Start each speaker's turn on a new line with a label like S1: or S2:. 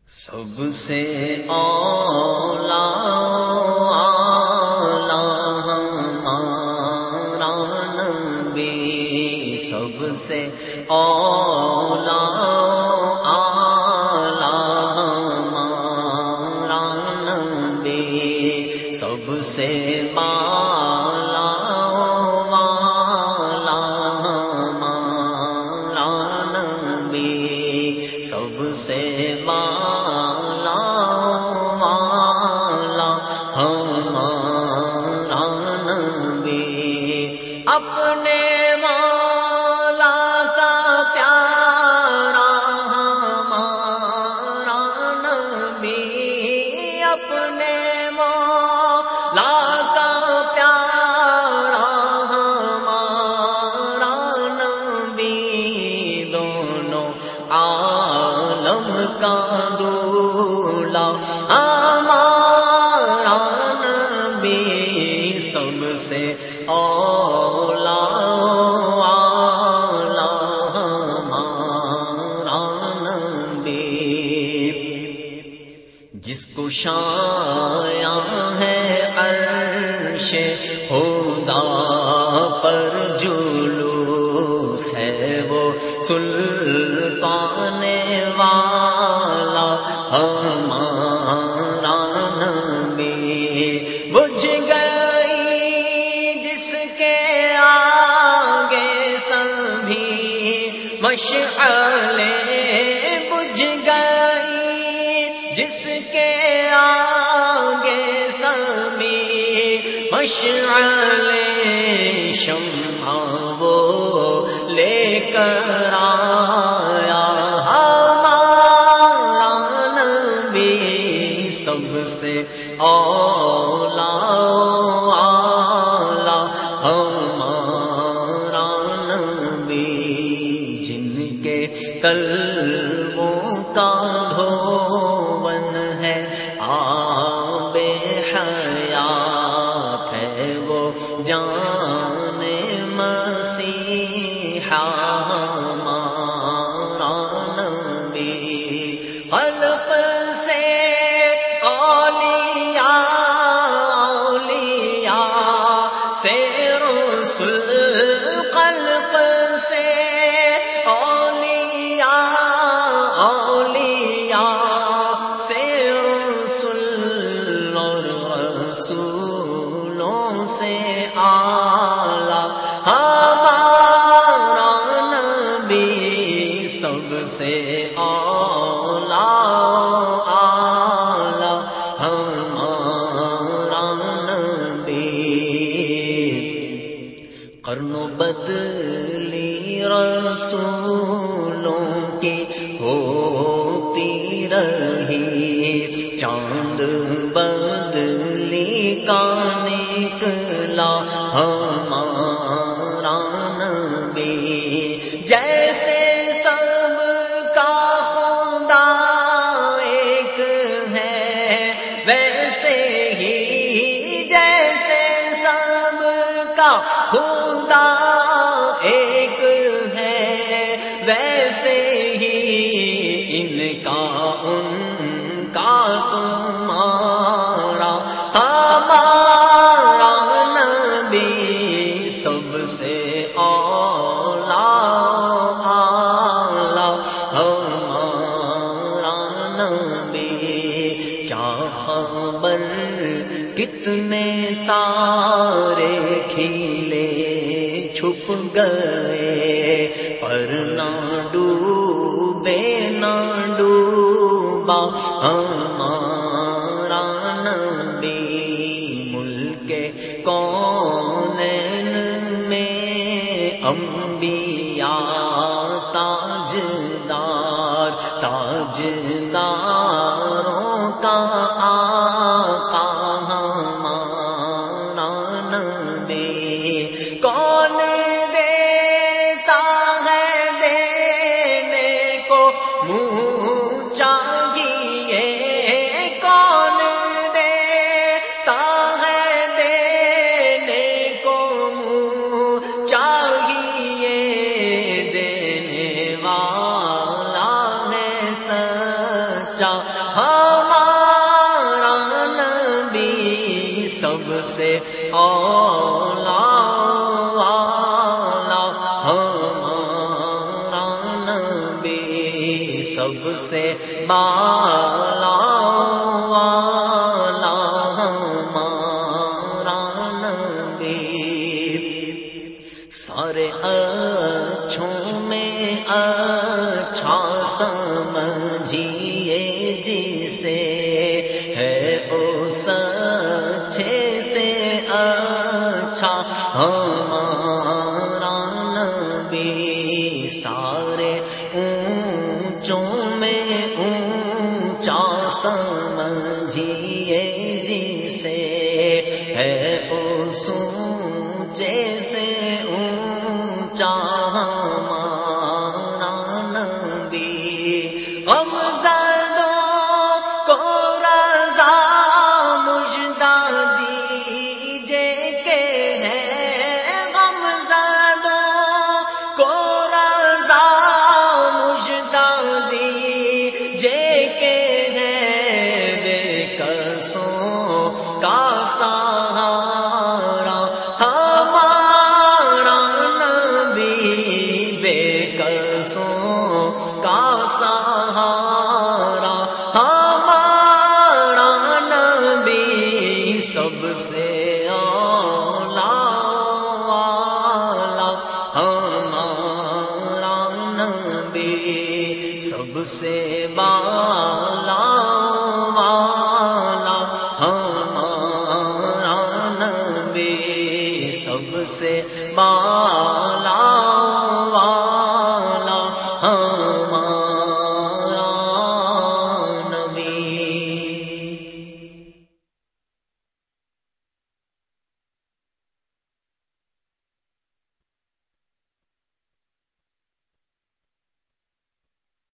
S1: سب سے اولا ہمارا نبی، سب سے اولا ہمارا نبی، سب سے بالا والا ہمارا نبی، سب سے بالا والا ہمارا نبی، اپنے مولا کا پیارا ہمارا نبی، اپنے مولا کا پیارا ہمارا نبی، دونوں عالم کا دولا ہمارا نبی، سب سے اولا والا ہمارا نبی، جس کو شایع ہے عرش خدا پر جلوس ہے، وہ سلطان والا ہمارا نبی، بجھ گئی جس کے آگے سبھی مشعلیں، بجھ گئی جس کے آگے سبھی مشعلیں، شمع وہ لے کر آیا ہمارا نبی، سب سے اولا والا ہمارا نبی، جن کے قلبوں کا دھون ہے آب حیات ہے، وہ جان مسیحا ہمارا نبی، خلق سے اولیاء سے رسول، خلق سے اولیاء سے رسول، اور رسولوں سے اعلیٰ ہمارا نبی، سب سے اولا ہمارا نبی، قرن بدلی رسولوں کی ہوتی رہی، چاند بدلی کا نکلا ہمارا نبی، جیسے سب کا خدا ایک ہے ویسے ہی، جیسے سب کا خدا ایک ہے ویسے ہی، ان کا تمہارا ہمارا نبی، سب سے اولا ہمارا نبی، کیا خبر کتنے تارے کھیلے چھپ گئے، پر نہ ڈوبے نہ ڈوبا ہمارا نبی، ملک کونین میں انبیاء تاجداروں کا آقا ہمارا نبی، کون دیتا ہے دینے کو منہ چاہیے، کون دیتا ہے دینے کو منہ چاہیے، دینے والا ہے سچا اولا والا ہمارا نبی، سب سے بالا والا ہمارا نبی، سارے اچھوں میں اچھا سمجھیے جسے، ہے اس اچھے سے اچھا ہمارا نبی، سارے اونچوں میں اونچا سمجھیے جسے، ہے اس اونچے سے اونچا ہمارا